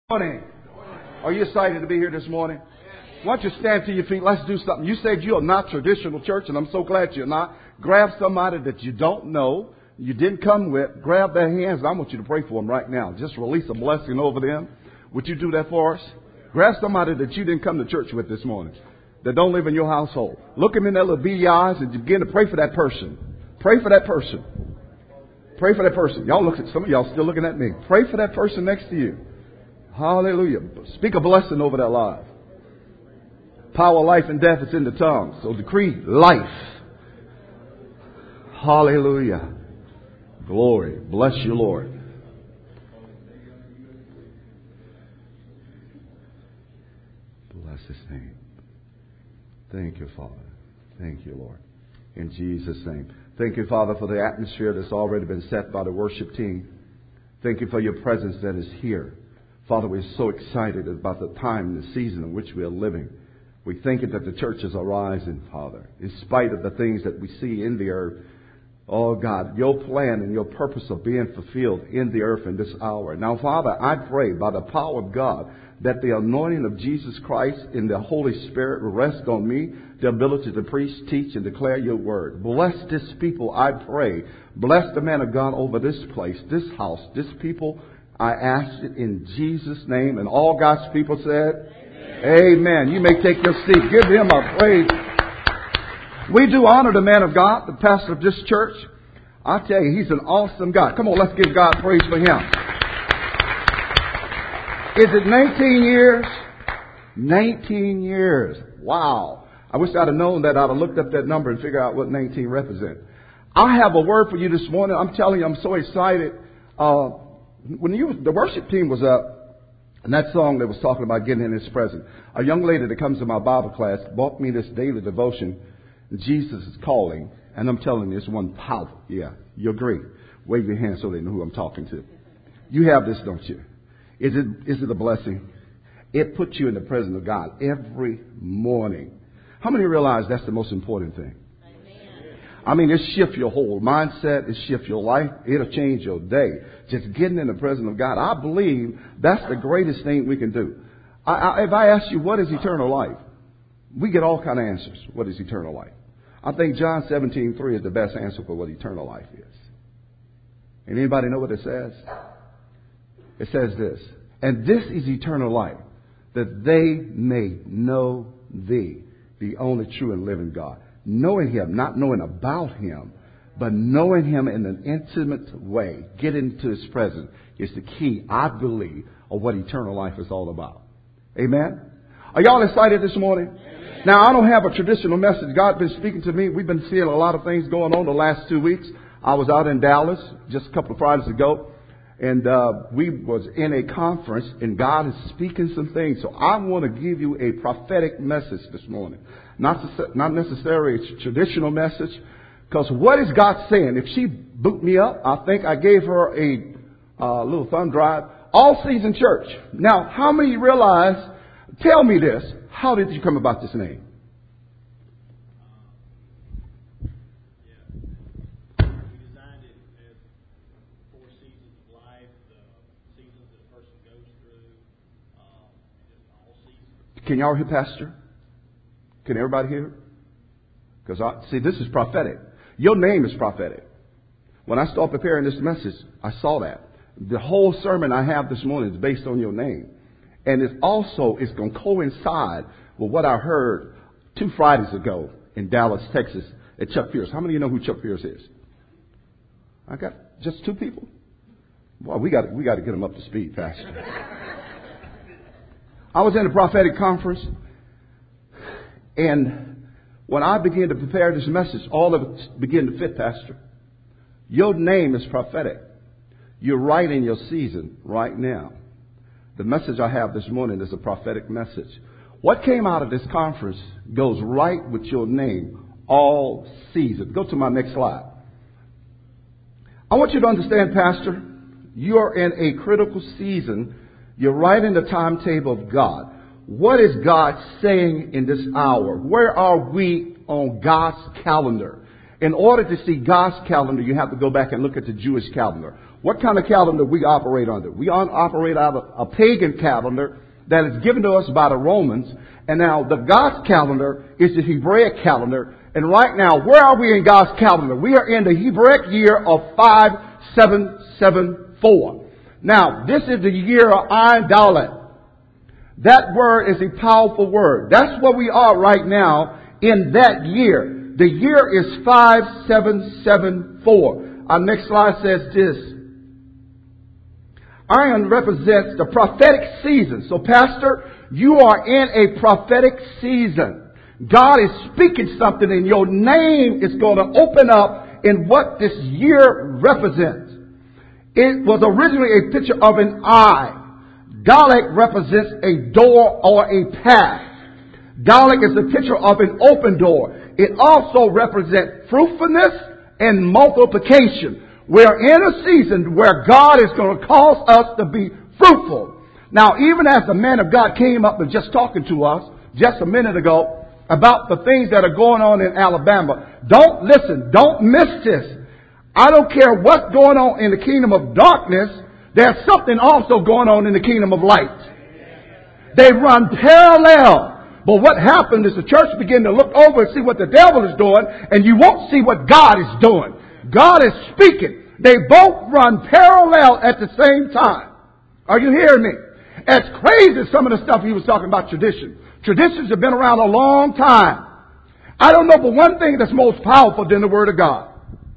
Morning. Are you excited to be here this morning? Why don't you stand to your feet? Let's do something. You said you're not traditional church, and I'm so glad you're not. Grab somebody that you don't know, you didn't come with. Grab their hands, and I want you to pray for them right now. Just release a blessing over them. Would you do that for us? Grab somebody that you didn't come to church with this morning, that don't live in your household. Look them in their little beady eyes and begin to pray for that person. Pray for that person. Pray for that person. Y'all look at some of y'all still looking at me. Pray for that person next to you. Hallelujah. Speak a blessing over their life. Power, life, and death is in the tongue. So decree life. Hallelujah. Glory. Bless you, Lord. Bless His name. Thank you, Father. Thank you, Lord. In Jesus' name. Thank you, Father, for the atmosphere that's already been set by the worship team. Thank you for your presence that is here. Father, we're so excited about the time and the season in which we are living. We thank you that the churches are rising, Father, in spite of the things that we see in the earth. Oh, God, your plan and your purpose are being fulfilled in the earth in this hour. Now, Father, I pray by the power of God that the anointing of Jesus Christ in the Holy Spirit will rest on me, the ability to preach, teach, and declare your word. Bless this people, I pray. Bless the man of God over this place, this house, this people. I ask it in Jesus' name. And all God's people said, Amen. You may take your seat. Give him a praise. We do honor the man of God, the pastor of this church. I tell you, he's an awesome guy. Come on, let's give God praise for him. Is it 19 years? 19 years. Wow. I wish I'd have known that. I'd have looked up that number and figured out what 19 represents. I have a word for you this morning. I'm telling you, I'm so excited. When the worship team was up, and that song that was talking about getting in His presence, a young lady that comes to my Bible class bought me this daily devotion, Jesus is Calling, and I'm telling you, it's one powerful. Yeah, you agree. Wave your hand so they know who I'm talking to. You have this, don't you? Is it a blessing? It puts you in the presence of God every morning. How many realize that's the most important thing? I mean, it shifts your whole mindset. It shifts your life. It'll change your day. Just getting in the presence of God. I believe that's the greatest thing we can do. If I ask you, what is eternal life? We get all kind of answers. What is eternal life? I think John 17:3 is the best answer for what eternal life is. And anybody know what it says? It says this. And this is eternal life, that they may know thee, the only true and living God. Knowing Him, not knowing about Him, but knowing Him in an intimate way, get into His presence, is the key, I believe, of what eternal life is all about. Amen? Are y'all excited this morning? Amen. Now, I don't have a traditional message. God's been speaking to me. We've been seeing a lot of things going on the last 2 weeks. I was out in Dallas just a couple of Fridays ago, and we was in a conference, and God is speaking some things. So I want to give you a prophetic message this morning. Not necessarily a traditional message, because what is God saying? If she boot me up, I think I gave her a little thumb drive. All Season Church. Now, how many realize, tell me this, how did you come about this name? We designed it as 4 seasons of life, the seasons that a person goes through, just all seasons. Can y'all hear Pastor? Can everybody hear? Because see, this is prophetic. Your name is prophetic. When I started preparing this message, I saw that. The whole sermon I have this morning is based on your name. And it's going to coincide with what I heard 2 Fridays ago in Dallas, Texas at Chuck Pierce. How many of you know who Chuck Pierce is? I got just 2 people? Boy, we got to get them up to speed, Pastor. I was in a prophetic conference. And when I began to prepare this message, all of it began to fit, Pastor. Your name is prophetic. You're right in your season right now. The message I have this morning is a prophetic message. What came out of this conference goes right with your name, all season. Go to my next slide. I want you to understand, Pastor, you're in a critical season. You're right in the timetable of God. What is God saying in this hour? Where are we on God's calendar? In order to see God's calendar, you have to go back and look at the Jewish calendar. What kind of calendar we operate under? We operate out of a pagan calendar that is given to us by the Romans. And now the God's calendar is the Hebraic calendar. And right now, where are we in God's calendar? We are in the Hebraic year of 5774. Now, this is the year of Ayin Dalet. That word is a powerful word. That's where we are right now in that year. The year is 5774. Our next slide says this. Ayin represents the prophetic season. So, Pastor, you are in a prophetic season. God is speaking something, and your name is going to open up in what this year represents. It was originally a picture of an eye. Dalet represents a door or a path. Dalet is a picture of an open door. It also represents fruitfulness and multiplication. We're in a season where God is going to cause us to be fruitful. Now, even as the man of God came up and just talking to us just a minute ago about the things that are going on in Alabama, don't miss this. I don't care what's going on in the kingdom of darkness. There's something also going on in the kingdom of light. They run parallel. But what happened is the church began to look over and see what the devil is doing, and you won't see what God is doing. God is speaking. They both run parallel at the same time. Are you hearing me? As crazy as some of the stuff he was talking about tradition. Traditions have been around a long time. I don't know but one thing that's most powerful than the Word of God.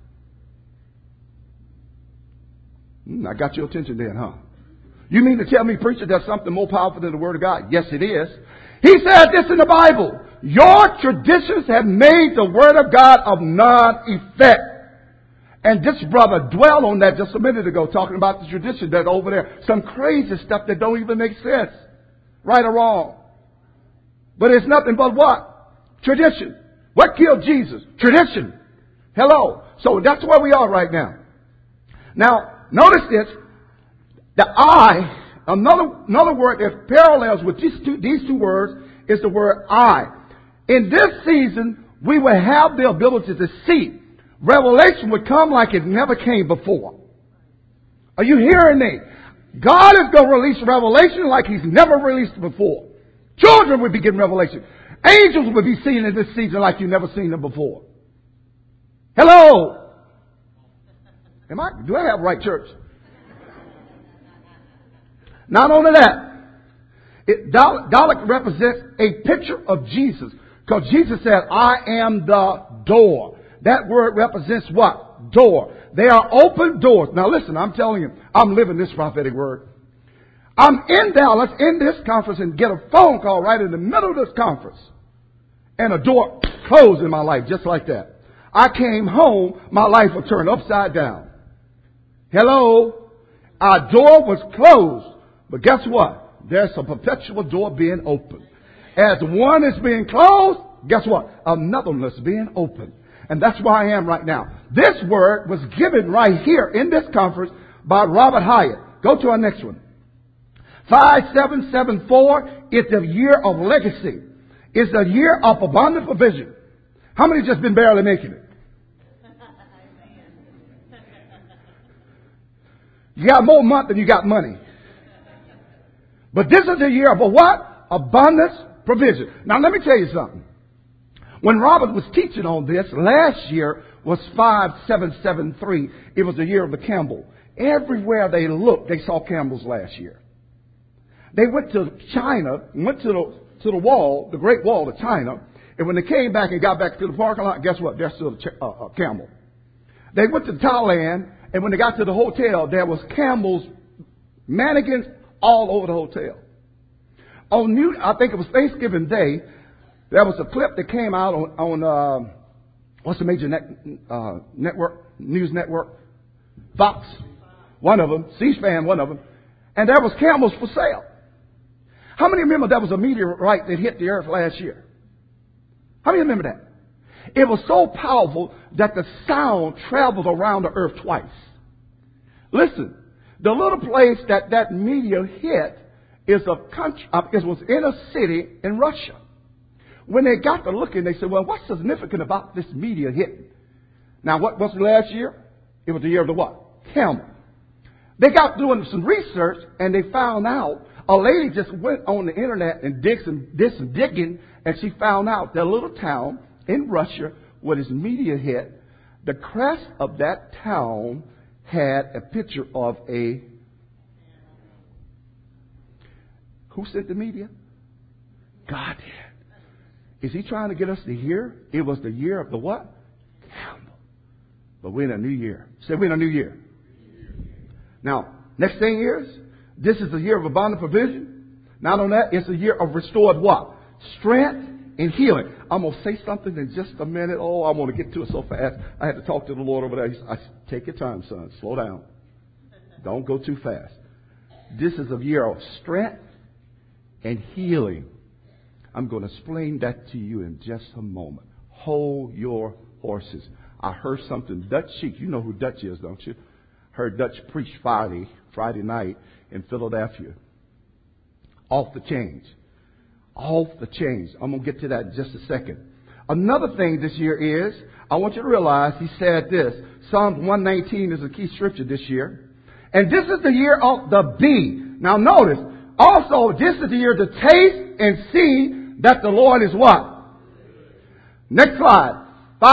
I got your attention then, huh? You mean to tell me, preacher, there's something more powerful than the Word of God? Yes, it is. He said this in the Bible. Your traditions have made the Word of God of non-effect. And this brother dwelled on that just a minute ago, talking about the tradition that's over there. Some crazy stuff that don't even make sense. Right or wrong. But it's nothing but what? Tradition. What killed Jesus? Tradition. Hello. So that's where we are right now. Now, notice this. The I, another word that parallels with these two words is the word I. In this season, we will have the ability to see. Revelation would come like it never came before. Are you hearing me? God is going to release revelation like He's never released before. Children would be getting revelation. Angels would be seen in this season like you've never seen them before. Hello? Do I have right church? Not only that, Dalet represents a picture of Jesus. Because Jesus said, I am the door. That word represents what? Door. They are open doors. Now listen, I'm telling you, I'm living this prophetic word. I'm in Dallas in this conference and get a phone call right in the middle of this conference. And a door closed in my life just like that. I came home, my life was turned upside down. Hello? Our door was closed. But guess what? There's a perpetual door being opened. As one is being closed, guess what? Another one is being opened. And that's where I am right now. This word was given right here in this conference by Robert Hyatt. Go to our next one. 5774 is the year of legacy. It's the year of abundant provision. How many just been barely making it? You got more month than you got money. But this is the year of a what? Abundance provision. Now let me tell you something. When Robert was teaching on this, last year was 5773. It was the year of the camel. Everywhere they looked, they saw camels last year. They went to China, went to the wall, the Great Wall of China, and when they came back and got back to the parking lot, guess what? There's still a camel. They went to Thailand, and when they got to the hotel, there was camels, mannequins all over the hotel. I think it was Thanksgiving Day, there was a clip that came out on what's the major news network? Fox, one of them, C-SPAN, one of them, and there was camels for sale. How many remember there was a meteorite that hit the earth last year? How many remember that? It was so powerful that the sound traveled around the earth twice. Listen, the little place that meteor hit is a country. It was in a city in Russia. When they got to looking, they said, well, what's significant about this meteor hitting? Now, what was last year? It was the year of the what? Camel. They got doing some research and they found out a lady just went on the internet and did some digging, and she found out that little town in Russia with its media hit, the crest of that town had a picture of a... Who sent the media? God did. Is he trying to get us to hear? It was the year of the what? Candle. But we're in a new year. Say we're in a new year. Now, next thing is, this is the year of abundant provision. Not only that, it's a year of restored what? Strength and healing. I'm going to say something in just a minute. Oh, I want to get to it so fast. I had to talk to the Lord over there. I said, take your time, son. Slow down. Don't go too fast. This is a year of strength and healing. I'm going to explain that to you in just a moment. Hold your horses. I heard something. Dutch Sheik. You know who Dutch is, don't you? Heard Dutch preach Friday night in Philadelphia. Off the chains. Off the chains. I'm going to get to that in just a second. Another thing this year is, I want you to realize, he said this. Psalms 119 is a key scripture this year. And this is the year of the bee. Now notice, also this is the year to taste and see that the Lord is what? Next slide.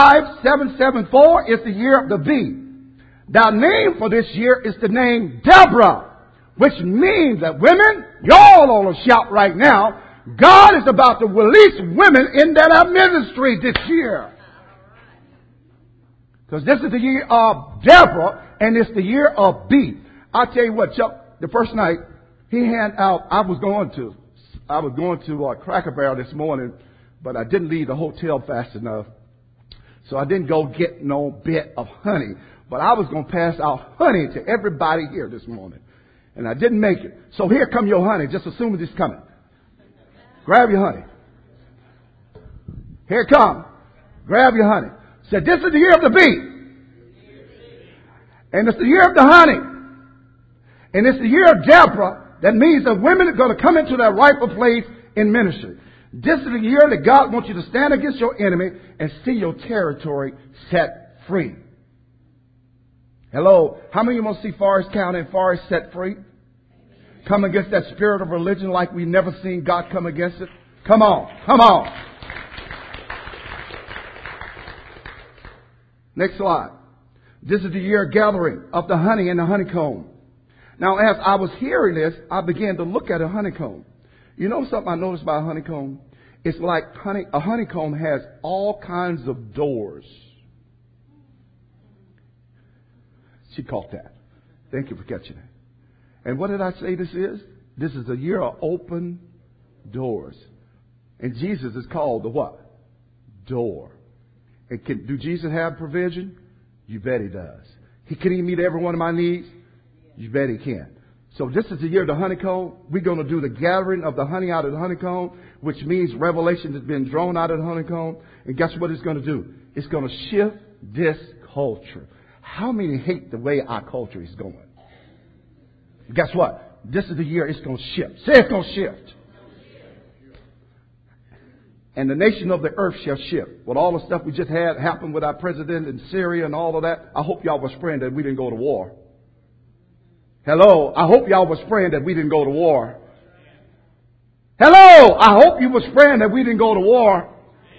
5774 is the year of the bee. The name for this year is the name Deborah, which means that women, y'all ought to shout right now, God is about to release women in that ministry this year. Because this is the year of Deborah, and it's the year of bee. I'll tell you what, Chuck, the first night, he handed out, I was going to Cracker Barrel this morning, but I didn't leave the hotel fast enough. So I didn't go get no bit of honey. But I was going to pass out honey to everybody here this morning. And I didn't make it. So here come your honey. Just assume it's coming. Grab your honey. Here it comes. Grab your honey. Said, this is the year of the bee. And it's the year of the honey. And it's the year of Deborah. That means that women are going to come into their rightful place in ministry. This is the year that God wants you to stand against your enemy and see your territory set free. Hello. How many of you want to see Forest County and Forest set free? Come against that spirit of religion like we've never seen God come against it? Come on. Come on. Next slide. This is the year of gathering of the honey and the honeycomb. Now, as I was hearing this, I began to look at a honeycomb. You know something I noticed about a honeycomb? It's like a honeycomb has all kinds of doors. She caught that. Thank you for catching it. And what did I say this is? This is a year of open doors. And Jesus is called the what? Door. And do Jesus have provision? You bet he does. Can he meet every one of my needs? You bet he can. So this is the year of the honeycomb. We're going to do the gathering of the honey out of the honeycomb, which means revelation has been drawn out of the honeycomb. And guess what it's going to do? It's going to shift this culture. How many hate the way our culture is going? Guess what? This is the year it's going to shift. Say it's going to shift. And the nation of the earth shall shift. With all the stuff we just had happen with our president in Syria and all of that, I hope y'all was praying that we didn't go to war. Hello, I hope y'all was praying that we didn't go to war. Hello, I hope you was praying that we didn't go to war.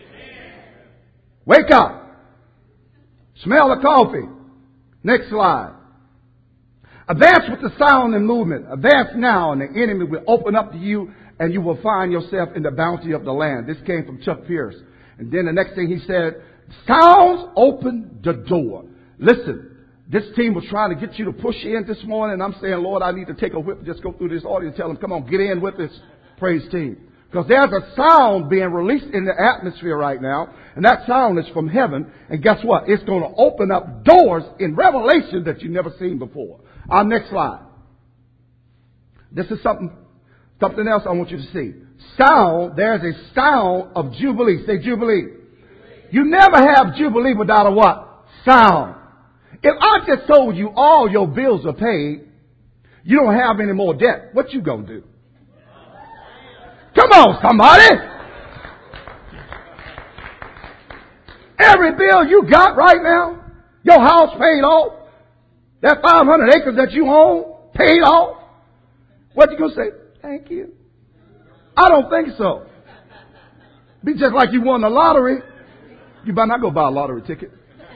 Wake up. Smell the coffee. Next slide. Advance with the sound and movement. Advance now, and the enemy will open up to you, and you will find yourself in the bounty of the land. This came from Chuck Pierce. And then the next thing he said, sounds open the door. Listen. This team was trying to get you to push in this morning. And I'm saying, Lord, I need to take a whip and just go through this audience and tell them, come on, get in with this praise team. Because there's a sound being released in the atmosphere right now. And that sound is from heaven. And guess what? It's going to open up doors in revelation that you've never seen before. Our next slide. This is something else I want you to see. Sound, there's a sound of Jubilee. Say Jubilee. You never have Jubilee without a what? Sound. If I just told you all your bills are paid, you don't have any more debt, what you gonna do? Come on, somebody! Every bill you got right now, your house paid off, that 500 acres that you own, paid off, what you going to say? Thank you. I don't think so. Be just like you won the lottery. You better not go buy a lottery ticket.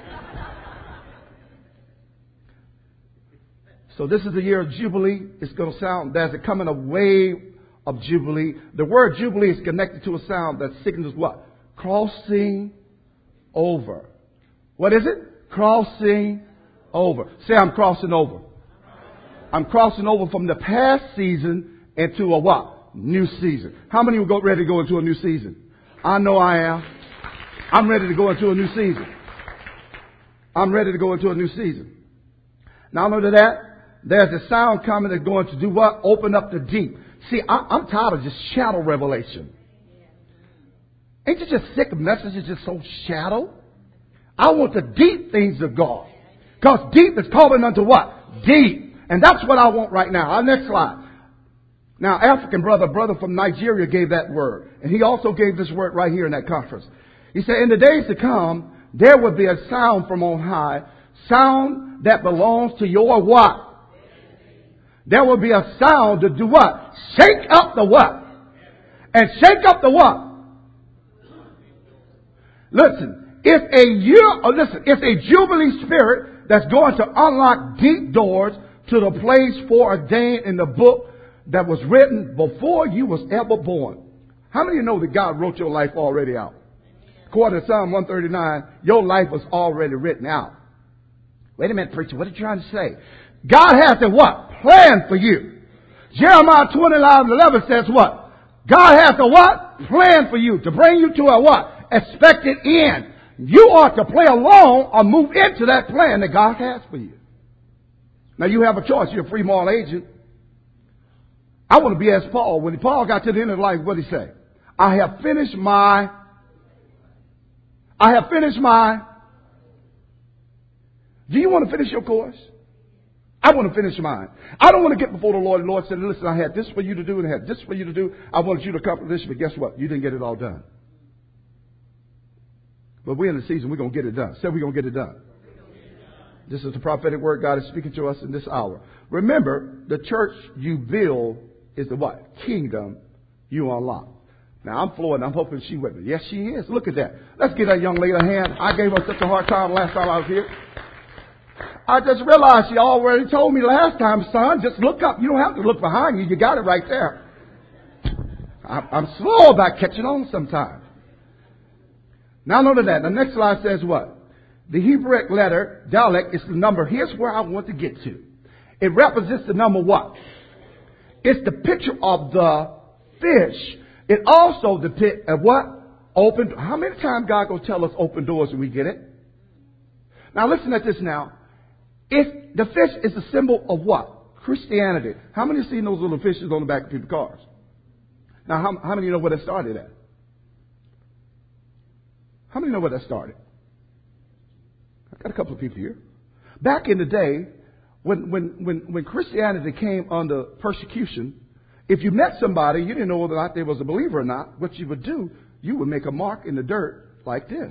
So this is the year of Jubilee. It's going to sound, there's a coming a wave of Jubilee. The word Jubilee is connected to a sound that signals what? Crossing over. What is it? Crossing over. Say, I'm crossing over. I'm crossing over from the past season into a what? New season. How many will go ready to go into a new season? I know I am. I'm ready to go into a new season. I'm ready to go into a new season. Not only that, there's a sound coming that's going to do what? Open up the deep. See, I'm tired of just shadow revelation. Ain't you just sick of messages just so shallow? I want the deep things of God. Because deep is calling unto what? Deep. And that's what I want right now. Our next slide. Now, African brother from Nigeria gave that word. And he also gave this word right here in that conference. He said, in the days to come, there will be a sound from on high. Sound that belongs to your what? There will be a sound to do what? Shake up the what? And shake up the what? Listen, it's a Jubilee spirit that's going to unlock deep doors to the place foreordained in the book that was written before you was ever born. How many of you know that God wrote your life already out? According to Psalm 139, your life was already written out. Wait a minute, preacher, what are you trying to say? God has a what? Plan for you. Jeremiah 29:11 says what? God has a what? Plan for you to bring you to a what? Expected end. You are to play along or move into that plan that God has for you. Now you have a choice. You're a free moral agent. I want to be as Paul. When Paul got to the end of life, what did he say? I have finished my. Do you want to finish your course? I want to finish mine. I don't want to get before the Lord and the Lord said, listen, I had this for you to do and I had this for you to do. I wanted you to accomplish this, but guess what? You didn't get it all done. But we're in the season, we're going to get it done. Say we're going to get it done. This is the prophetic word God is speaking to us in this hour. Remember, the church you build is the what? Kingdom you unlock. Now, I'm floored and I'm hoping she with me. Yes, she is. Look at that. Let's give that young lady a hand. I gave her such a hard time last time I was here. I just realized she already told me last time, son, just look up. You don't have to look behind you. You got it right there. I'm slow about catching on sometimes. Now, note that. The next slide says what? The Hebrew letter, Dalek, is the number. Here's where I want to get to. It represents the number what? It's the picture of the fish. It also depicts a what? Open. How many times God going to tell us open doors and we get it? Now, listen at this now. If the fish is a symbol of what? Christianity. How many have seen those little fishes on the back of people's cars? Now, how many know where that started at? How many know where that started? I got a couple of people here. Back in the day, when Christianity came under persecution, if you met somebody, you didn't know whether or not they was a believer or not, what you would do, you would make a mark in the dirt like this.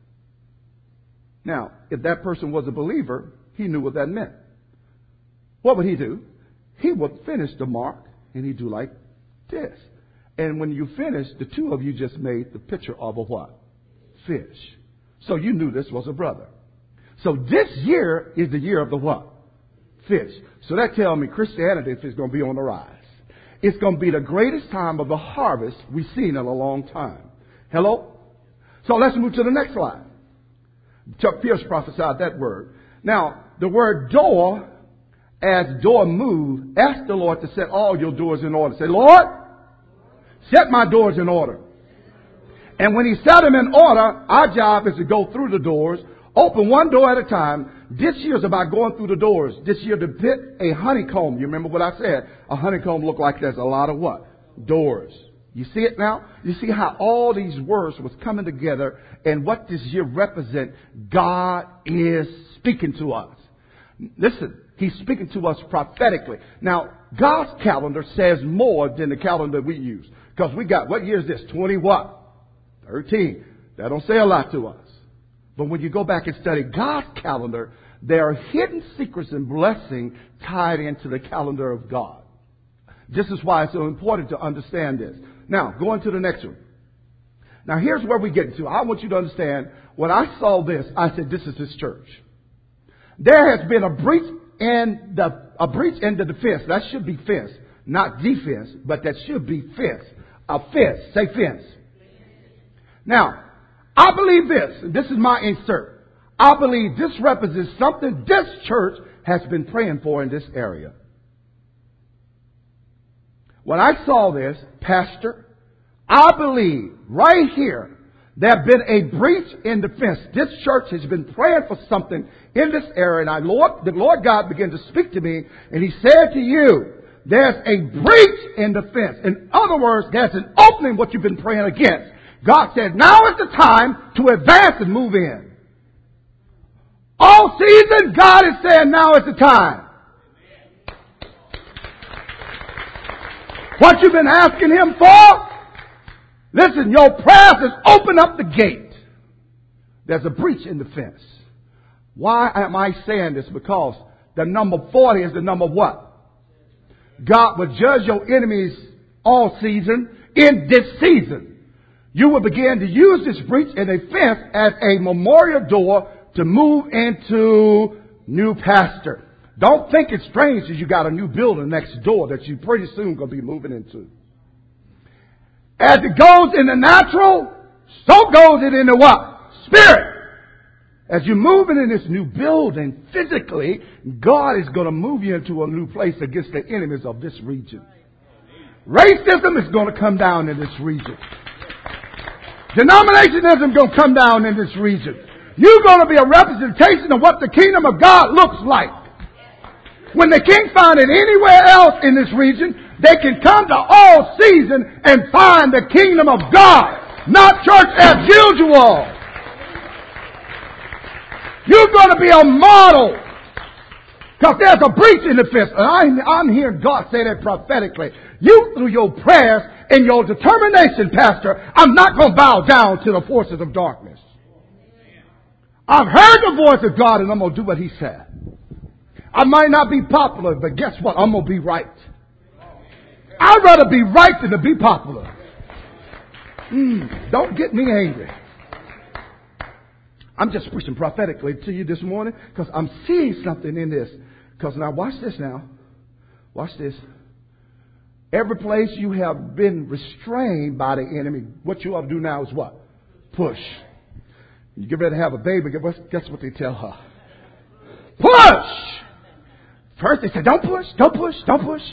Now, if that person was a believer, he knew what that meant. What would he do? He would finish the mark and he'd do like this. And when you finished, the two of you just made the picture of a what? Fish. So you knew this was a brother. So this year is the year of the what? Fish. So that tells me Christianity is going to be on the rise. It's going to be the greatest time of the harvest we've seen in a long time. Hello? So let's move to the next slide. Chuck Pierce prophesied that word. Now, the word door, as door moved, ask the Lord to set all your doors in order. Say, Lord, set my doors in order. And when he set them in order, our job is to go through the doors, open one door at a time. This year is about going through the doors. This year to pit a honeycomb. You remember what I said? A honeycomb looked like there's a lot of what? Doors. You see it now? You see how all these words was coming together and what this year represent. God is speaking to us. Listen, he's speaking to us prophetically. Now, God's calendar says more than the calendar we use. Because we got, what year is this? 20 what? 13. That don't say a lot to us. But when you go back and study God's calendar, There are hidden secrets and blessing tied into the calendar of God. This is why it's so important to understand this. Now, going to the next one. Now, here's where we get to. I want you to understand, when I saw this, I said, this is this church. There has been a breach in the defense. That should be fence, not defense, but that should be fence. A fence. Say fence. Now, I believe this, and this is my insert. I believe this represents something this church has been praying for in this area. When I saw this, Pastor, I believe right here there has been a breach in the fence. This church has been praying for something in this area, and the Lord God began to speak to me, and He said to you, there's a breach in the fence. In other words, there's an opening what you've been praying against. God said, now is the time to advance and move in. All season, God is saying now is the time. What you've been asking Him for? Listen, your prayers has opened up the gate. There's a breach in the fence. Why am I saying this? Because the number 40 is the number what? God will judge your enemies all season in this season. You will begin to use this breach in a fence as a memorial door to move into new pasture. Don't think it's strange that you got a new building next door that you pretty soon going to be moving into. As it goes in the natural, so goes it in the what? Spirit. As you're moving in this new building physically, God is going to move you into a new place against the enemies of this region. Racism is going to come down in this region. Denominationism is going to come down in this region. You're going to be a representation of what the kingdom of God looks like. When they can't find it anywhere else in this region, they can come to All Season and find the kingdom of God, not church as usual. You're going to be a model. Because there's a breach in the fence. And I'm hearing God say that prophetically. You, through your prayers and your determination, Pastor, I'm not going to bow down to the forces of darkness. I've heard the voice of God and I'm going to do what He said. I might not be popular, but guess what? I'm going to be right. I'd rather be right than to be popular. Don't get me angry. I'm just preaching prophetically to you this morning because I'm seeing something in this. Because now watch this now. Watch this. Every place you have been restrained by the enemy, what you ought to do now is what? Push. You get ready to have a baby, guess what they tell her? Push! First they said, don't push, don't push, don't push.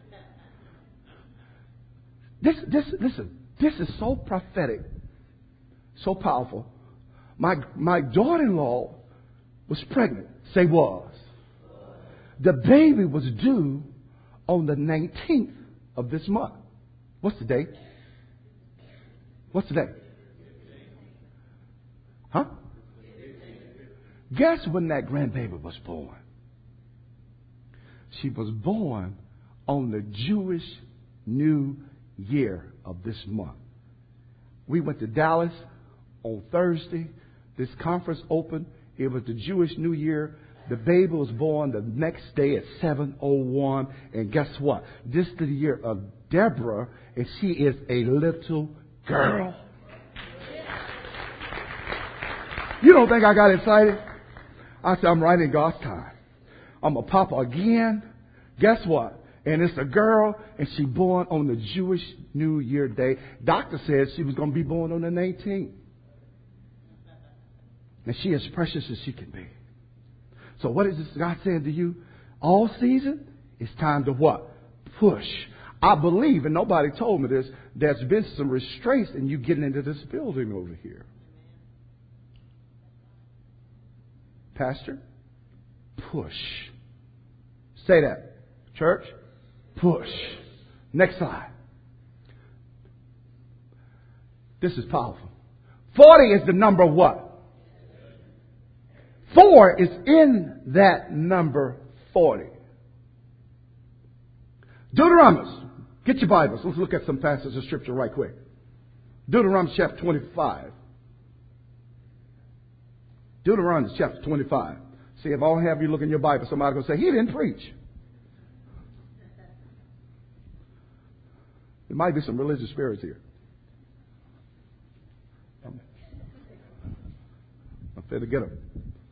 Listen, this is so prophetic, so powerful. My daughter-in-law was pregnant. Say was. The baby was due on the 19th of this month. What's the date? What's the date? Huh? Guess when that grandbaby was born? She was born on the Jewish New Year of this month. We went to Dallas on Thursday. This conference opened. It was the Jewish New Year. The baby was born the next day at 7:01. And guess what? This is the year of Deborah, and she is a little girl. You don't think I got excited? I said, I'm right in God's time. I'm a papa again. Guess what? And it's a girl, and she born on the Jewish New Year day. Doctor said she was going to be born on the 19th. And she is precious as she can be. So what is this God saying to you? All season, it's time to what? Push. I believe, and nobody told me this, there's been some restraints in you getting into this building over here. Pastor, push. Say that. Church, push. Next slide. This is powerful. 40 is the number what? 4 is in that number 40. Deuteronomy. Get your Bibles. Let's look at some passages of Scripture right quick. Deuteronomy chapter 25. Deuteronomy chapter 25. See, if I don't have you look in your Bible, somebody's going to say, he didn't preach. There might be some religious spirits here. I'm fair to get them.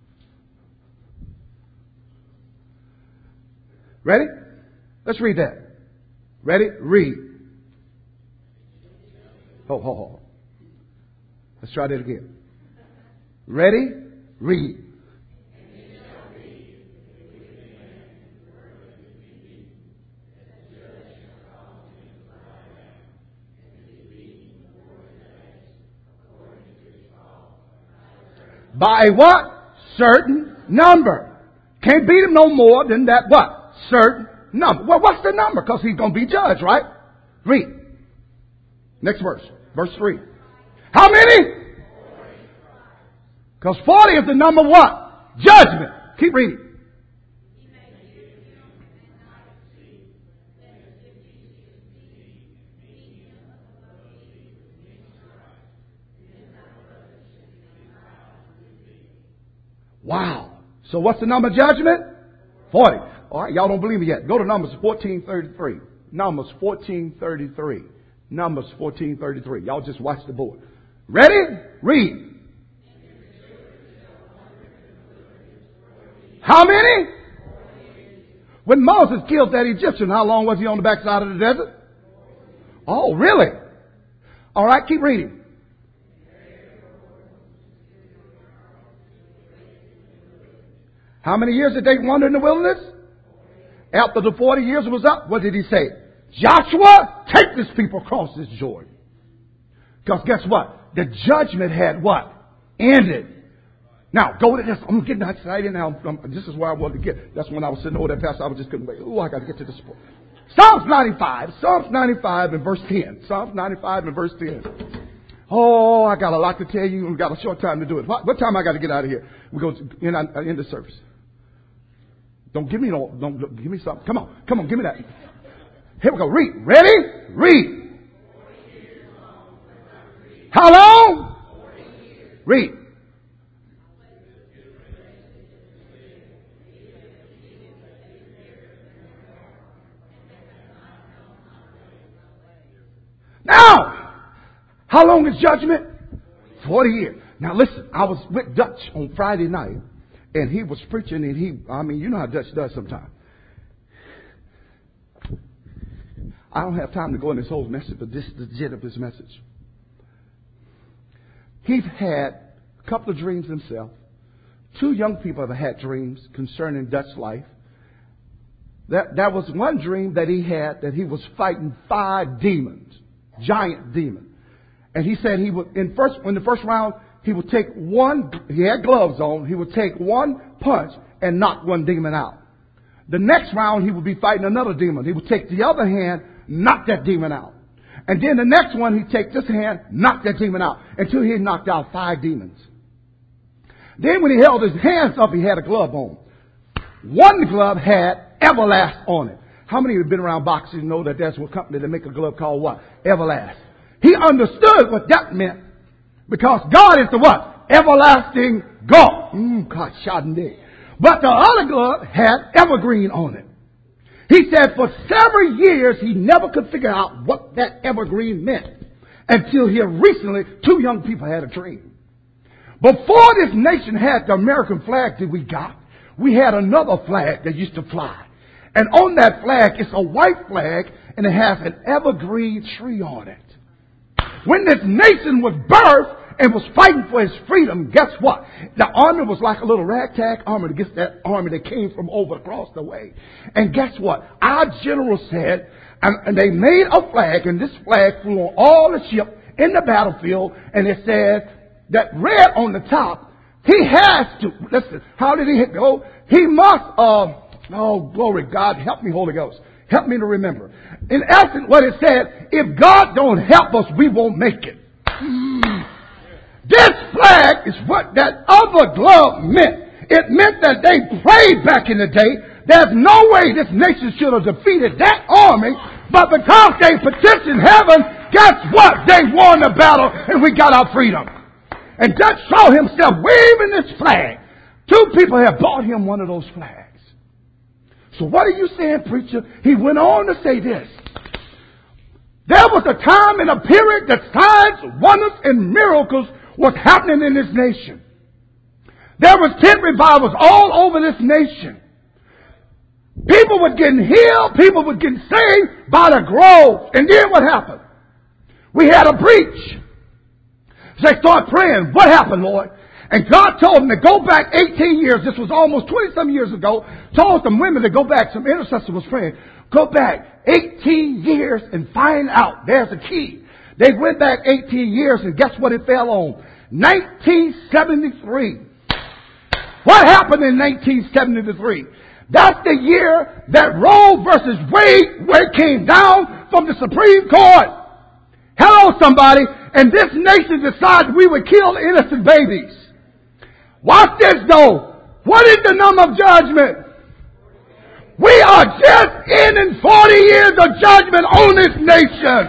Ready? Let's read that. Ready? Read. Ho. Let's try that again. Ready? Read. By a what? Certain number. Can't beat him no more than that what? Certain number. Well, what's the number? Because he's going to be judged, right? Read. Next verse. Verse 3. How many? Because 40 is the number what? Judgment. Keep reading. Wow. So what's the number of judgment? 40. All right, y'all don't believe me yet. Go to Numbers 14:33. Numbers 14:33. Numbers 14:33. Y'all just watch the board. Ready? Read. How many? When Moses killed that Egyptian, how long was he on the backside of the desert? Oh, really? All right, keep reading. How many years did they wander in the wilderness? After the 40 years was up, what did he say? Joshua, take this people across this Jordan. Because guess what? The judgment had what? Ended. Now, go to this. I'm getting excited now. This is where I wanted to get. That's when I was sitting over that pastor. I was just couldn't wait. Oh, I got to get to this point. Psalms 95. Psalms 95 and verse 10. Psalms 95 and verse 10. Oh, I got a lot to tell you. We've got a short time to do it. What time I got to get out of here? We go in the service. Don't give me something. Come on, give me that. Here we go. Read. Ready? Read. How long? Read. Now, how long is judgment? 40 years. Now listen, I was with Dutch on Friday night, and he was preaching, and you know how Dutch does sometimes. I don't have time to go in this whole message, but this is the gist of his message. He's had a couple of dreams himself. 2 young people have had dreams concerning Dutch's life. That was one dream that he had, that he was fighting 5 demons, giant demons. And he said he would, in the first round, he would take one, he had gloves on, he would take one punch and knock one demon out. The next round, he would be fighting another demon. He would take the other hand, knock that demon out. And then the next one, he'd take this hand, knock that demon out, until he had knocked out 5 demons. Then when he held his hands up, he had a glove on. One glove had Everlast on it. How many of you have been around boxing know that that's what company that make a glove called what? Everlast. He understood what that meant, because God is the what? Everlasting God. God shot him dead. But the other glove had evergreen on it. He said for several years he never could figure out what that evergreen meant, until here recently 2 young people had a dream. Before this nation had the American flag that we got, we had another flag that used to fly. And on that flag, it's a white flag, and it has an evergreen tree on it. When this nation was birthed and was fighting for its freedom, guess what? The army was like a little ragtag army against that army that came from over across the way. And guess what? Our general said, and they made a flag, and this flag flew on all the ships in the battlefield, and it said that red on the top, he has to, listen, how did he go? He must, oh, glory, God, help me, Holy Ghost. Help me to remember. In essence, what it said, if God don't help us, we won't make it. This flag is what that other glove meant. It meant that they prayed back in the day. There's no way this nation should have defeated that army, but because they petitioned heaven, guess what? They won the battle and we got our freedom. And Dutch saw himself waving this flag. Two people had bought him one of those flags. So what are you saying, preacher? He went on to say this. There was a time and a period that signs, wonders, and miracles was happening in this nation. There was tent revivals all over this nation. People were getting healed. People were getting saved by the groves. And then what happened? We had a breach. So they start praying. What happened, Lord? And God told them to go back 18 years. This was almost 20-some years ago. Told some women to go back. Some intercessor was praying. Go back 18 years and find out. There's a key. They went back 18 years and guess what it fell on? 1973. What happened in 1973? That's the year that Roe versus Wade, where it came down from the Supreme Court. Hello, somebody. And this nation decided we would kill innocent babies. Watch this, though. What is the number of judgment? We are just in 40 years of judgment on this nation.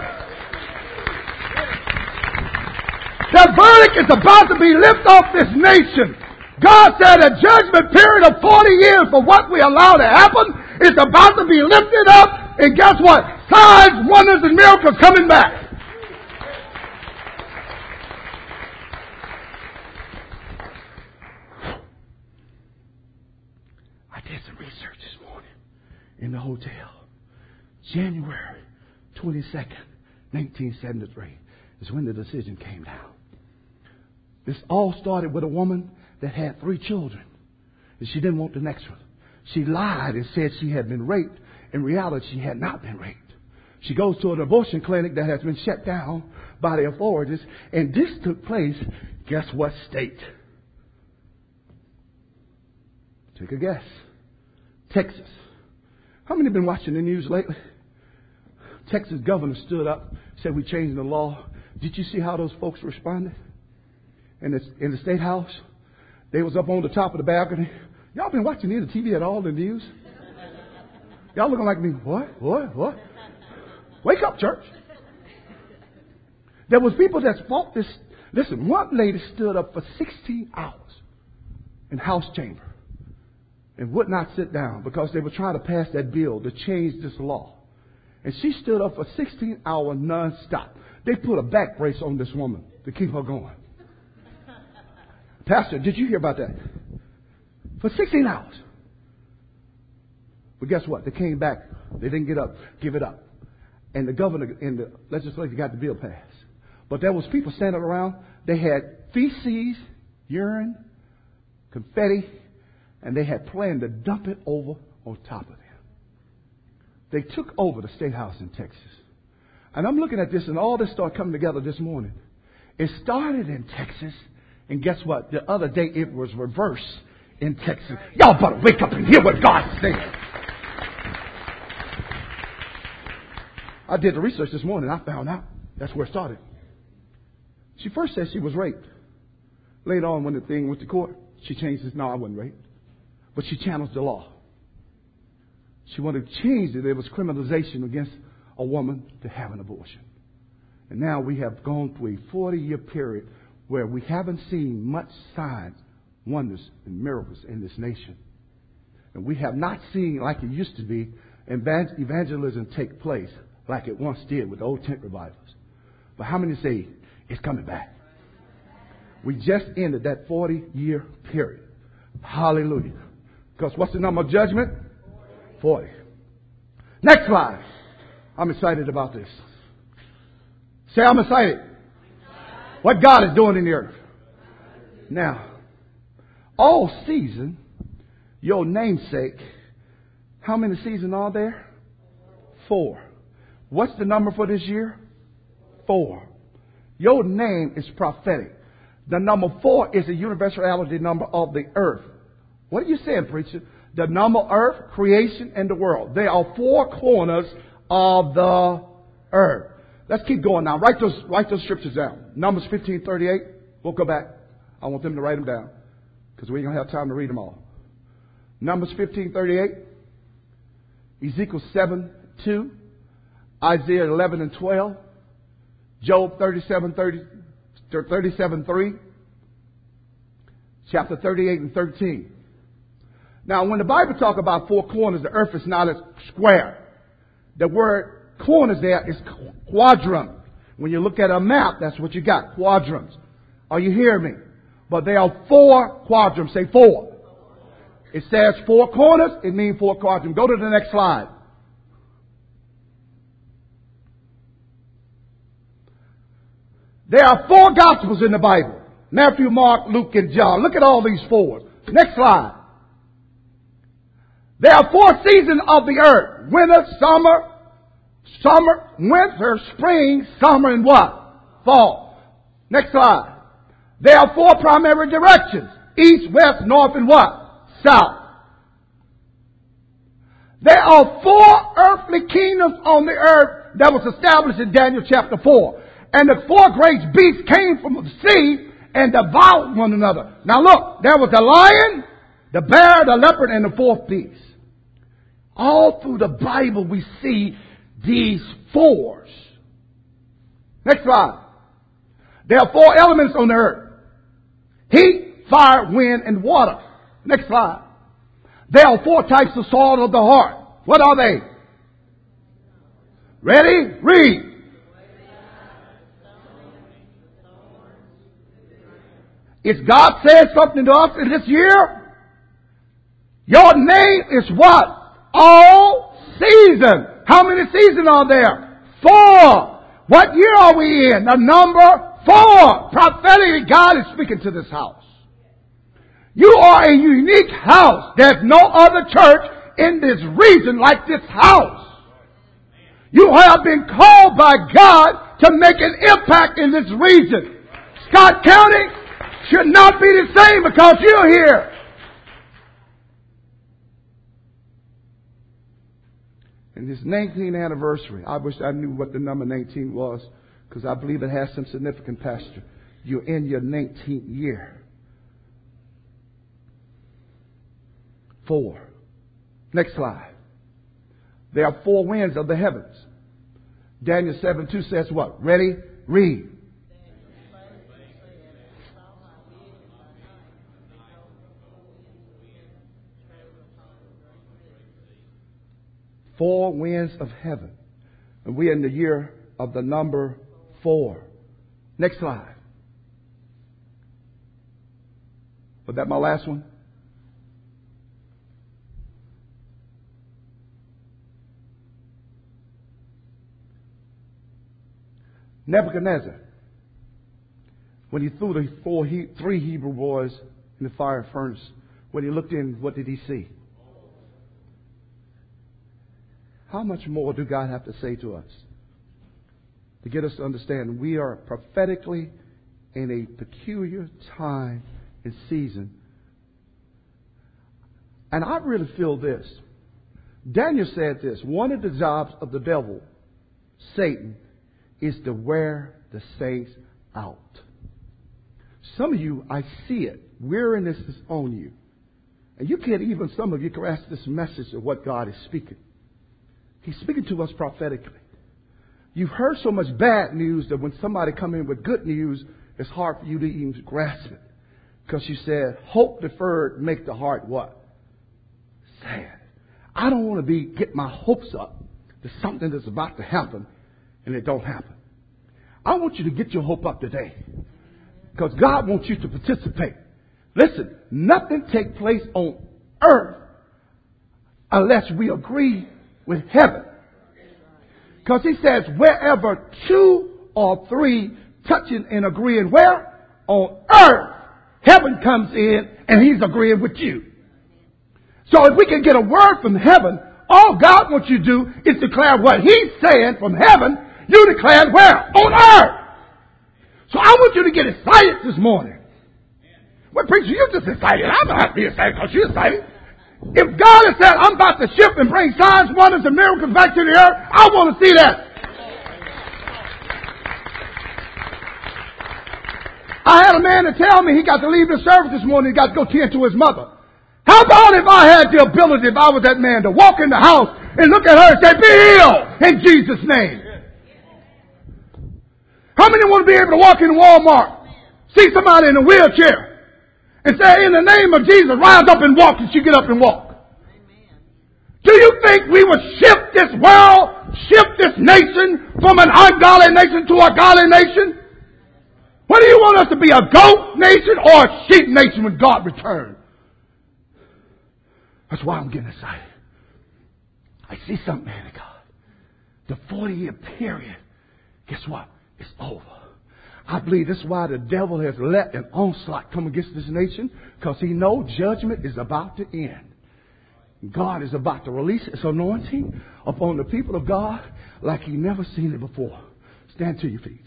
The verdict is about to be lifted off this nation. God said a judgment period of 40 years for what we allow to happen is about to be lifted up. And guess what? Signs, wonders, and miracles coming back. I did some research this morning in the hotel. January 22nd, 1973 is when the decision came down. This all started with a woman that had 3 children. And she didn't want the next one. She lied and said she had been raped. In reality, she had not been raped. She goes to an abortion clinic that has been shut down by the authorities. And this took place, guess what state? Take a guess. Texas. How many have been watching the news lately? Texas governor stood up, said we're changing the law. Did you see how those folks responded? In the State House? They was up on the top of the balcony. Y'all been watching the TV at all, the news? Y'all looking like me, what? Wake up, church. There was people that fought this. Listen, one lady stood up for 16 hours in House chamber and would not sit down because they were trying to pass that bill to change this law. And she stood up for 16 hours non-stop. They put a back brace on this woman to keep her going. Pastor, did you hear about that? For 16 hours. But guess what? They came back. They didn't give it up. And the governor and the legislature got the bill passed. But there was people standing around. They had feces, urine, confetti, and they had planned to dump it over on top of them. They took over the State House in Texas. And I'm looking at this, and all this started coming together this morning. It started in Texas. And guess what? The other day it was reversed in Texas. Y'all better wake up and hear what God's saying. I did the research this morning. I found out that's where it started. She first said she was raped. Later on, when the thing went to court, she changed it. No, I wasn't raped. But she challenged the law. She wanted to change it. There was criminalization against a woman to have an abortion. And now we have gone through a 40-year period where we haven't seen much signs, wonders, and miracles in this nation. And we have not seen, like it used to be, evangelism take place like it once did with the old tent revivals. But how many say it's coming back? We just ended that 40-year period. Hallelujah. Because what's the number of judgment? 40. Next slide. I'm excited about this. Say, I'm excited. What God is doing in the earth. Now, all season, your namesake, how many seasons are there? 4. What's the number for this year? 4. Your name is prophetic. The number 4 is the universality number of the earth. What are you saying, preacher? The number earth, creation, and the world. They are 4 corners of the earth. Let's keep going now. Write those scriptures down. Numbers 15:38. We'll go back. I want them to write them down because we ain't going to have time to read them all. Numbers 15:38. Ezekiel 7:2. Isaiah 11:12. Job 37:3. chapter 38 and 13. Now, when the Bible talks about four corners, the earth is not a square. The word corners there is quadrant. When you look at a map, that's what you got, quadrants. Are you hearing me? But there are four quadrants. Say four. It says four corners. It means four quadrants. Go to the next slide. There are four gospels in the Bible. Matthew, Mark, Luke, and John. Look at all these fours. Next slide. There are four seasons of the earth. Winter, winter, spring, summer, and what? Fall. Next slide. There are four primary directions. East, west, north, and what? South. There are four earthly kingdoms on the earth that was established in Daniel chapter 4. And the four great beasts came from the sea and devoured one another. Now look, there was the lion, the bear, the leopard, and the fourth beast. All through the Bible we see these fours. Next slide. There are four elements on the earth. Heat, fire, wind, and water. Next slide. There are four types of soil of the heart. What are they? Ready? Read. If God says something to us in this year, your name is what? All season. How many seasons are there? 4. What year are we in? The number 4. Prophetically, God is speaking to this house. You are a unique house. There's no other church in this region like this house. You have been called by God to make an impact in this region. Scott County should not be the same because you're here. And this 19th anniversary, I wish I knew what the number 19 was because I believe it has some significant, Pastor. You're in your 19th year. 4. Next slide. There are 4 winds of the heavens. Daniel 7:2 says what? Ready? Read. Four winds of heaven. And we are in the year of the number 4. Next slide. Was that my last one? Nebuchadnezzar, when he threw the 3 Hebrew boys in the fire furnace, when he looked in, what did he see? How much more do God have to say to us to get us to understand we are prophetically in a peculiar time and season? And I really feel this. Daniel said this. One of the jobs of the devil, Satan, is to wear the saints out. Some of you, I see it. Weariness is on you. And you can't even, some of you, grasp this message of what God is speaking. He's speaking to us prophetically. You've heard so much bad news that when somebody comes in with good news, it's hard for you to even grasp it. Because you said, hope deferred make the heart what? Sad. I don't want to get my hopes up to something that's about to happen and it don't happen. I want you to get your hope up today. Because God wants you to participate. Listen, nothing takes place on earth unless we agree with heaven. Because he says, wherever 2 or 3 touching and agreeing, where? On earth, heaven comes in and he's agreeing with you. So if we can get a word from heaven, all God wants you to do is declare what he's saying from heaven. You declare where? On earth. So I want you to get excited this morning. Well, preacher, you're just excited. I'm not have to be excited because you're excited. If God has said, I'm about to shift and bring signs, wonders, and miracles back to the earth, I want to see that. I had a man to tell me he got to leave the service this morning. He got to go tend to his mother. How about if I had the ability, if I was that man, to walk in the house and look at her and say, be healed in Jesus' name? How many want to be able to walk in Walmart, see somebody in a wheelchair, and say, in the name of Jesus, rise up and walk, and she get up and walk. Do you think we would shift this world, shift this nation from an ungodly nation to a godly nation? What do you want us to be, a goat nation or a sheep nation when God returns? That's why I'm getting excited. I see something, man of God. The 40-year period, guess what? It's over. I believe that's why the devil has let an onslaught come against this nation, because he knows judgment is about to end. God is about to release His anointing upon the people of God like He never seen it before. Stand to your feet.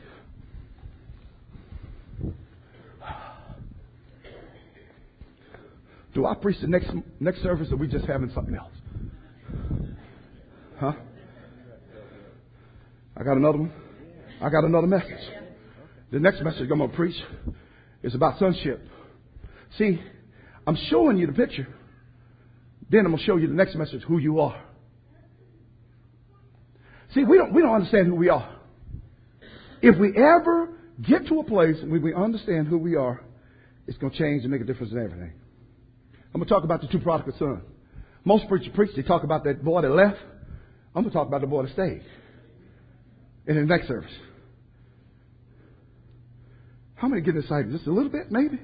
Do I preach the next service, or are we just having something else? Huh? I got another one. I got another message. The next message I'm going to preach is about sonship. See, I'm showing you the picture. Then I'm going to show you the next message, who you are. See, we don't understand who we are. If we ever get to a place where we understand who we are, it's going to change and make a difference in everything. I'm going to talk about the two prodigal sons. Most preachers preach, they talk about that boy that left. I'm going to talk about the boy that stayed in the next service. How many get excited? Just a little bit, maybe?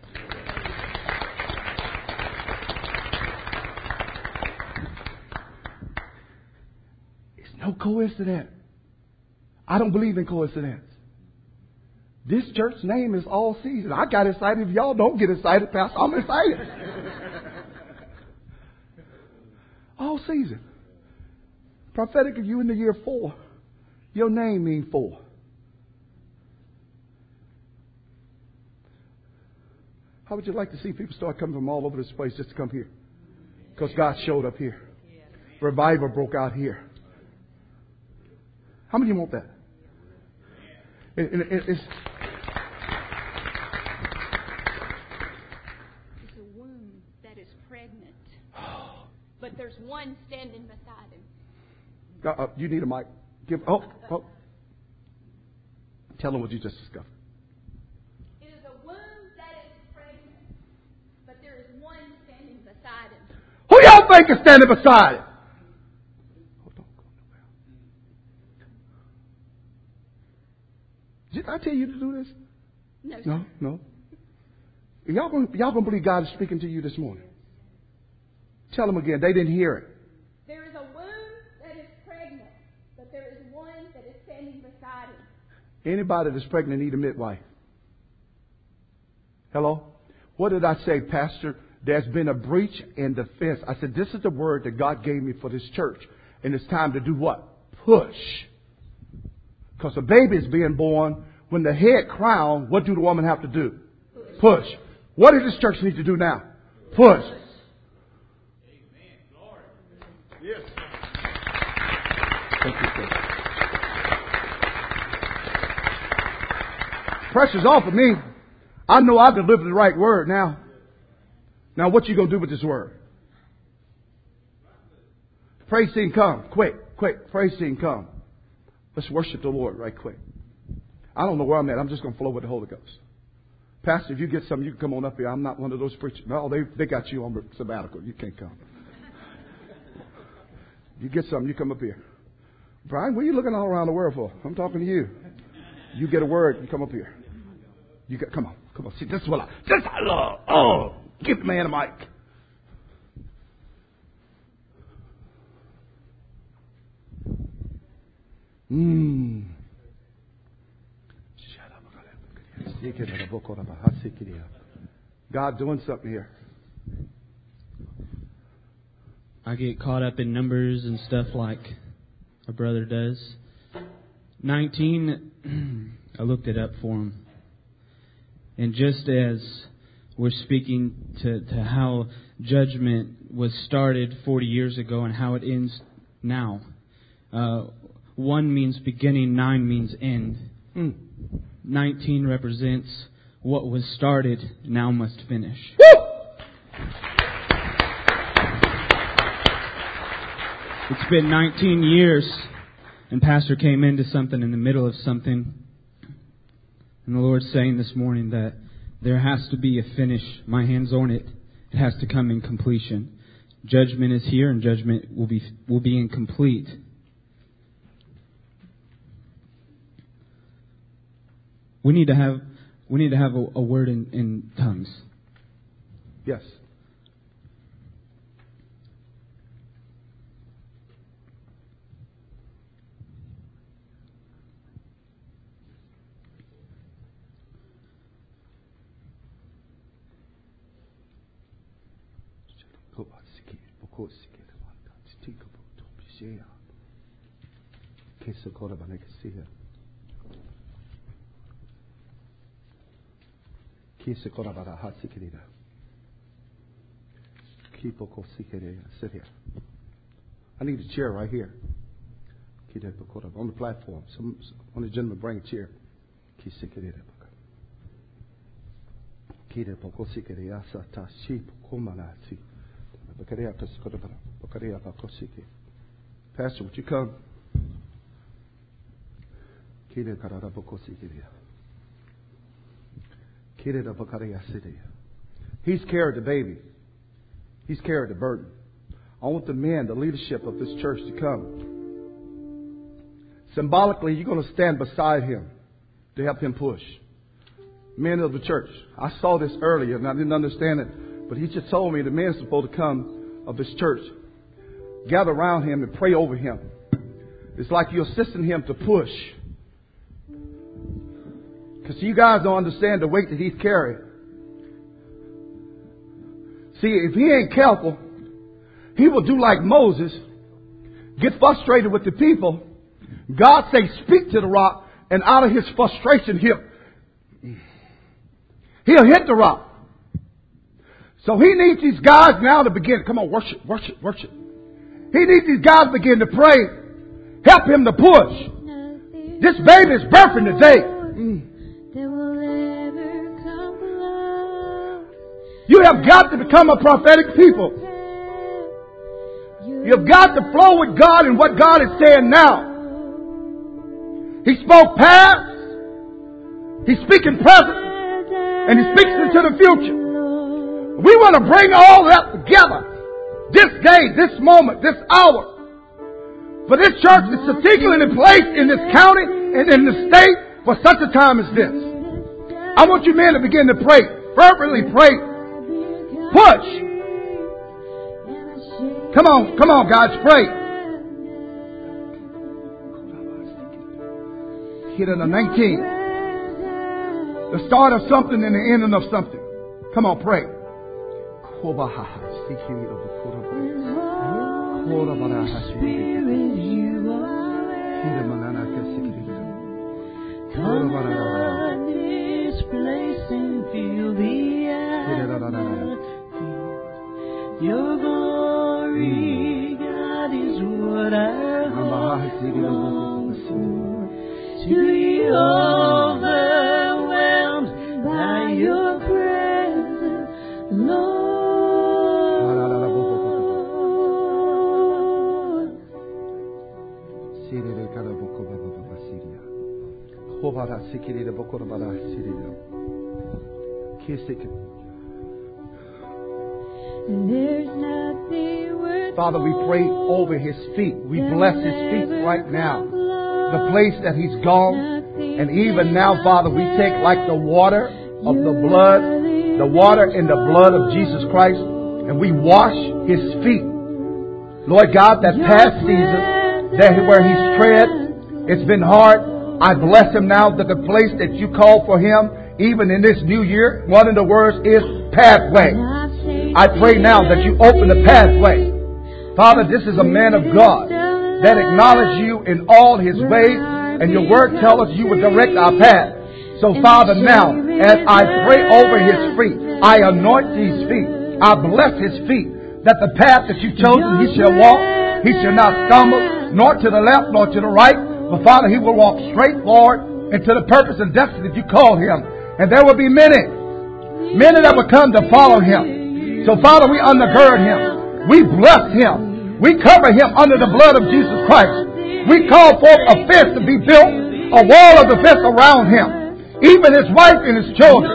No coincidence. I don't believe in coincidence. This church name is All Season. I got excited. If y'all don't get excited, Pastor, I'm excited. All Season. Prophetic of you in the year 4. Your name means 4. How would you like to see people start coming from all over this place just to come here? Because God showed up here. Revival broke out here. How many of you want that? It's a womb that is pregnant, but there's one standing beside him. You need a mic. Tell them what you just discovered. It is a womb that is pregnant, but there is one standing beside him. Who y'all think is standing beside him? Did I tell you to do this? No, sir. No. Y'all gonna believe God is speaking to you this morning? Tell them again. They didn't hear it. There is a womb that is pregnant, but there is one that is standing beside him. Anybody that's pregnant need a midwife. Hello? What did I say, Pastor? There's been a breach in the fence. I said, this is the word that God gave me for this church. And it's time to do what? Push. Because a baby is being born. When the head crown, what do the woman have to do? Push. What does this church need to do now? Push. Amen. Glory. Yes. Thank you, sir. Pressure's off of me. I know I've delivered the right word now. Now what you going to do with this word? Praise team, come. Quick. Praise team, come. Let's worship the Lord right quick. I don't know where I'm at. I'm just going to flow with the Holy Ghost. Pastor, if you get something, you can come on up here. I'm not one of those preachers. No, they got you on sabbatical. You can't come. You get something, you come up here. Brian, what are you looking all around the world for? I'm talking to you. You get a word, you come up here. Come on. See, this is what I love. Give the man a mic. God doing something here. I get caught up in numbers and stuff like a brother does. 19, I looked it up for him. And just as we're speaking to how judgment was started 40 years ago and how it ends now. 1 means beginning, 9 means end. 19 represents what was started now must finish. Woo! It's been 19 years, and Pastor came into something in the middle of something. And the Lord's saying this morning that There has to be a finish. My hand's on it. It has to come in completion. Judgment is here, and judgment will be incomplete. We need to have a word in tongues. Yes. Sit here. I need a chair right here. On the platform. One of the gentlemen bring a chair. Pastor, would you come? He's carried the baby. He's carried the burden. I want the men, the leadership of this church to come. Symbolically, you're going to stand beside him to help him push. Men of the church. I saw this earlier and I didn't understand it, but he just told me the men are supposed to come of this church. Gather around him and pray over him. It's like you're assisting him to push. Because you guys don't understand the weight that he's carrying. See, if he ain't careful, he will do like Moses, get frustrated with the people. God say, speak to the rock, and out of his frustration, he'll hit the rock. So he needs these guys now to begin. Come on, worship, worship, worship. He needs these guys to begin to pray. Help him to push. This baby is birthing today. You have got to become a prophetic people. You have got to flow with God and what God is saying now. He spoke past, He's speaking present, and He speaks into the future. We want to bring all that together. This day, this moment, this hour. For this church is particularly placed in this county and in the state for such a time as this. I want you men to begin to pray. Fervently pray. Push. Come on, guys, pray. Hit on the 19th. The start of something and the ending of something. Come on, pray. Spirit, you are come on this place and feel the atmosphere. Your glory, God, is what our hearts long for. To be overwhelmed by your presence, Lord. Father, we pray over his feet. We bless his feet right now. The place that he's gone. And even now, Father, we take like the water of the blood, the water and the blood of Jesus Christ, and we wash his feet. Lord God, that past season, that where he's tread, it's been hard. I bless him now that the place that you call for him, even in this new year, one of the words is pathway. I pray now that you open the pathway. Father, this is a man of God that acknowledges you in all his ways, and your word tells us you will direct our path. So Father, now, as I pray over his feet, I anoint these feet. I bless his feet, that the path that you've chosen, he shall walk. He shall not stumble, nor to the left, nor to the right. But Father, he will walk straight forward into the purpose and destiny that you called him. And there will be many that will come to follow him. So Father, we undergird him. We bless him. We cover him under the blood of Jesus Christ. We call forth a fence to be built, a wall of defense around him. Even his wife and his children.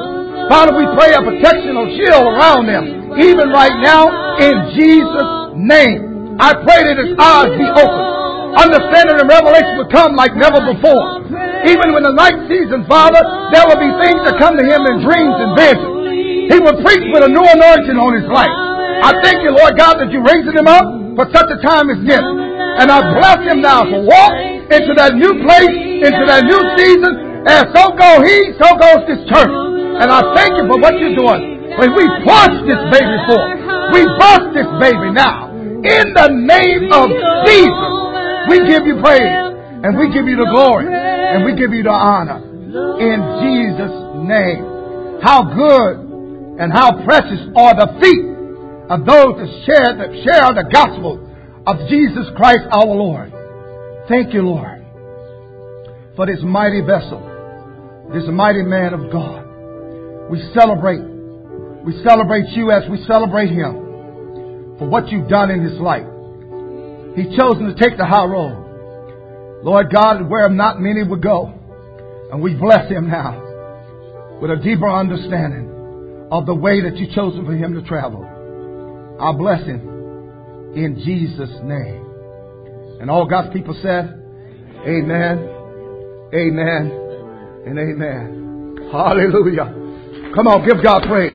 Father, we pray a protectional shield around them, even right now, in Jesus' name. I pray that his eyes be open. Understanding and revelation will come like never before. Even when the night season, Father, there will be things that come to him in dreams and visions. He will preach with a new anointing on his life. I thank you, Lord God, that you're raising him up for such a time as this. And I bless him now to walk into that new place, into that new season. And so go he, so goes this church. And I thank you for what you're doing. When we push this baby forth, we bust this baby now. In the name of Jesus, we give you praise, and we give you the glory, and we give you the honor. In Jesus' name. How good and how precious are the feet of those that share the gospel of Jesus Christ our Lord. Thank you, Lord, for this mighty vessel, this mighty man of God. We celebrate you as we celebrate him for what you've done in his life. He's chosen to take the high road, Lord God, where not many would go. And we bless him now with a deeper understanding of the way that you've chosen for him to travel. I bless him in Jesus' name. And all God's people said, amen, amen, and amen. Hallelujah. Come on, give God praise.